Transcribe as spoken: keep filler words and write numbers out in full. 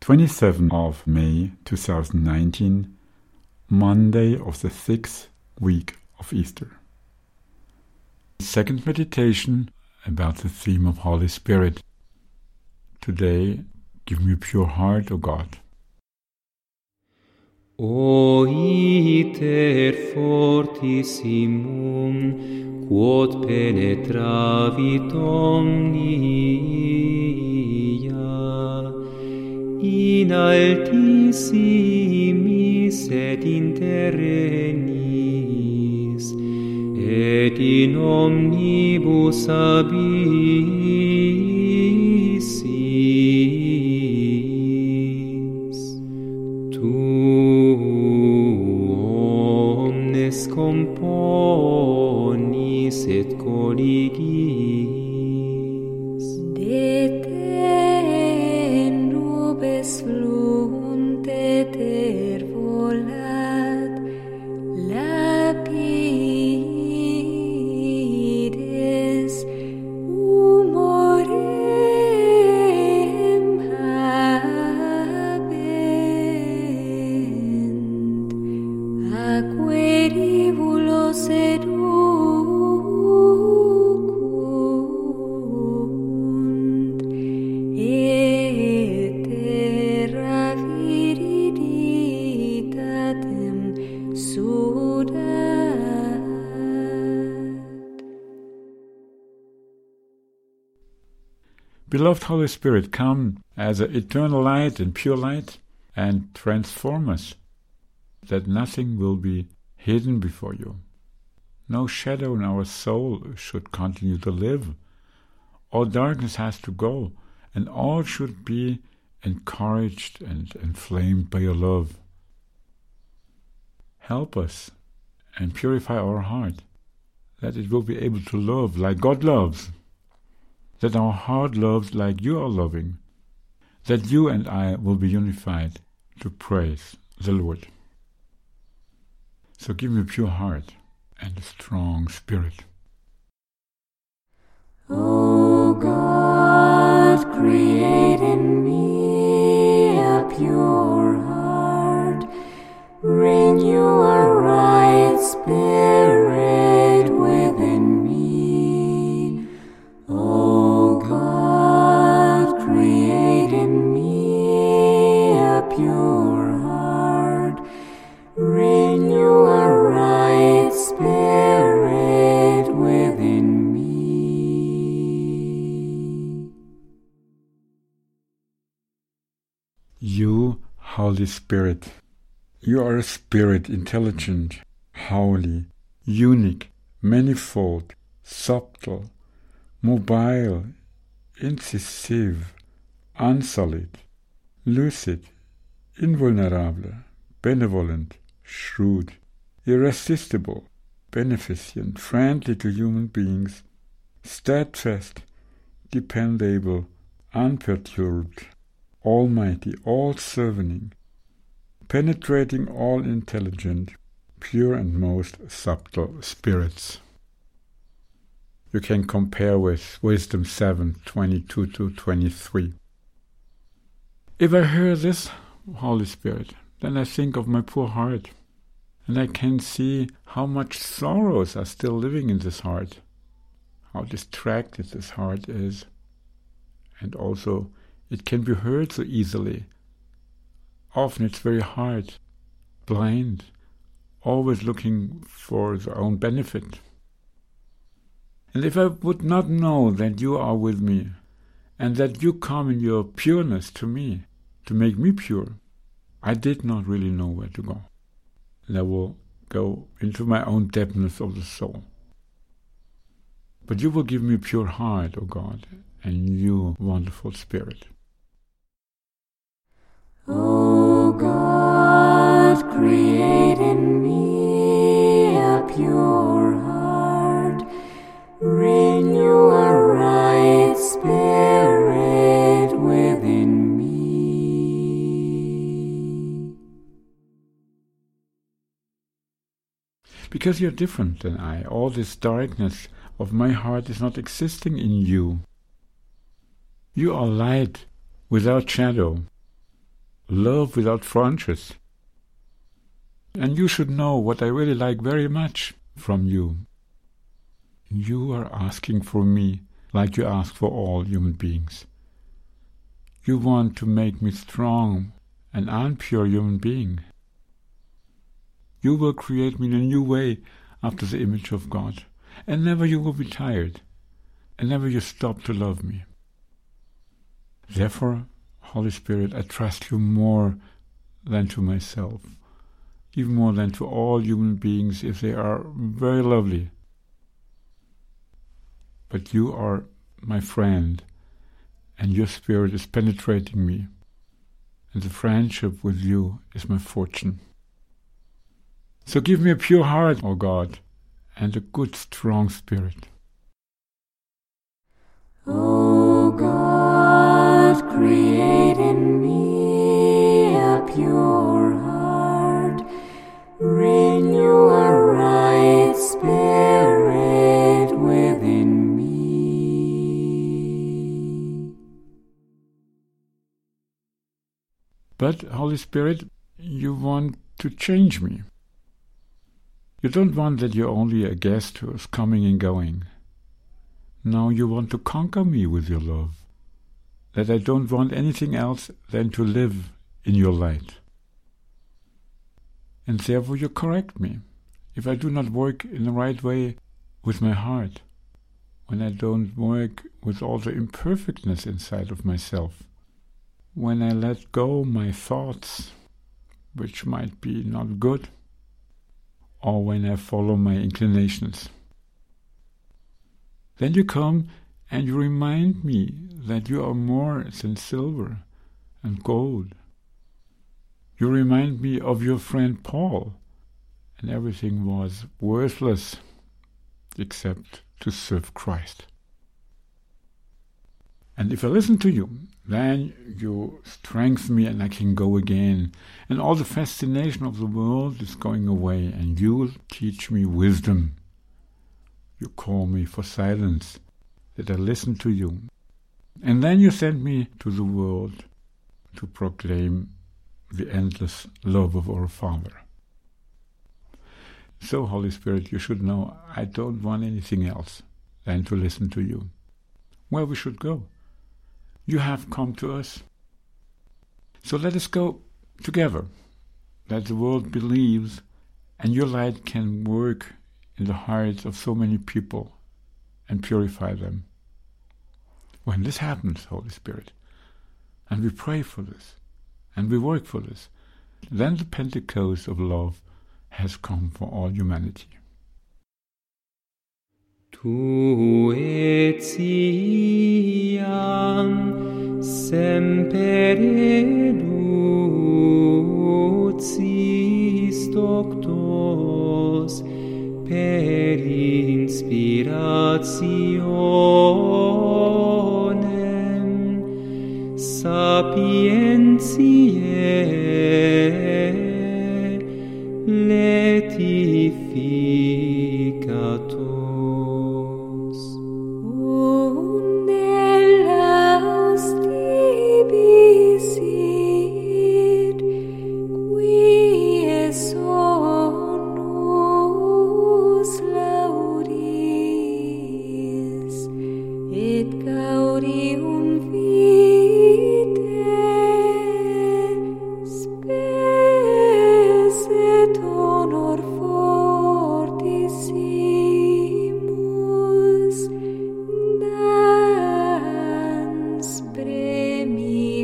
twenty-seventh of May two thousand nineteen, Monday of the sixth week of Easter. Second meditation about the theme of Holy Spirit. Today, give me a pure heart, O God. O iter fortissimum, quod penetravit omnia, in altissimis et in terrenis, et in omnibus abyssis. Tu omnes componis et colligis. De te nubes fluunt et er volat, lapides humorem habent, aque rivulos educunt, et terra viriditatem sudat. Beloved Holy Spirit, come as an eternal light and pure light and transform us, that nothing will be hidden before you. No shadow in our soul should continue to live. All darkness has to go, and all should be encouraged and inflamed by your love. Help us and purify our heart, that it will be able to love like God loves, that our heart loves like you are loving, that you and I will be unified to praise the Lord. So give me a pure heart and a strong spirit. O God, create in me a pure heart, renew a right spirit within me. O God, create in me a pure heart, renew a right spirit within me. You, Holy Spirit, you are a spirit intelligent, holy, unique, manifold, subtle, mobile, incisive, unsullied, lucid, invulnerable, benevolent, shrewd, irresistible, beneficent, friendly to human beings, steadfast, dependable, unperturbed, almighty, all-serving, penetrating all intelligent, pure and most subtle spirits. You can compare with Wisdom seven, twenty-two to twenty-three. If I hear this, Holy Spirit, then I think of my poor heart, and I can see how much sorrows are still living in this heart, how distracted this heart is, and also it can be hurt so easily. Often it's very hard, blind, always looking for their own benefit. And if I would not know that you are with me, and that you come in your pureness to me, to make me pure, I did not really know where to go. And I will go into my own depthness of the soul. But you will give me a pure heart, O God, and you wonderful Spirit. O God, create in me a pure heart, renew a right spirit within me. Because you're different than I, all this darkness of my heart is not existing in you. You are light without shadow. love without frontiers. And you should know what I really like very much from you. You are asking for me like you ask for all human beings. You want to make me strong and unpure human being. You will create me in a new way after the image of God, and never you will be tired, and never you stop to love me. Therefore, Holy Spirit, I trust you more than to myself, even more than to all human beings if they are very lovely. But you are my friend, and your Spirit is penetrating me, and the friendship with you is my fortune. So give me a pure heart, O God, and a good, strong spirit. O God, create in me a pure heart, renew a right spirit within me. But, Holy Spirit, you want to change me. You don't want that you're only a guest who is coming and going. No, you want to conquer me with your love, that I don't want anything else than to live in your light. And therefore you correct me if I do not work in the right way with my heart, when I don't work with all the imperfectness inside of myself, when I let go my thoughts, which might be not good, or when I follow my inclinations. Then you come and you remind me that you are more than silver and gold. You remind me of your friend Paul, and everything was worthless except to serve Christ. And if I listen to you, then you strengthen me and I can go again. And all the fascination of the world is going away, and you will teach me wisdom. You call me for silence, that I listen to you. And then you send me to the world to proclaim the endless love of our Father. So, Holy Spirit, you should know I don't want anything else than to listen to you. Where we should go. You have come to us. So let us go together, that the world believes and your light can work in the hearts of so many people and purify them. When this happens, Holy Spirit, and we pray for this, and we work for this, then the Pentecost of love has come for all humanity. Tu et iam semper educis doctos per inspirationem sapientiae letificator. Dans premium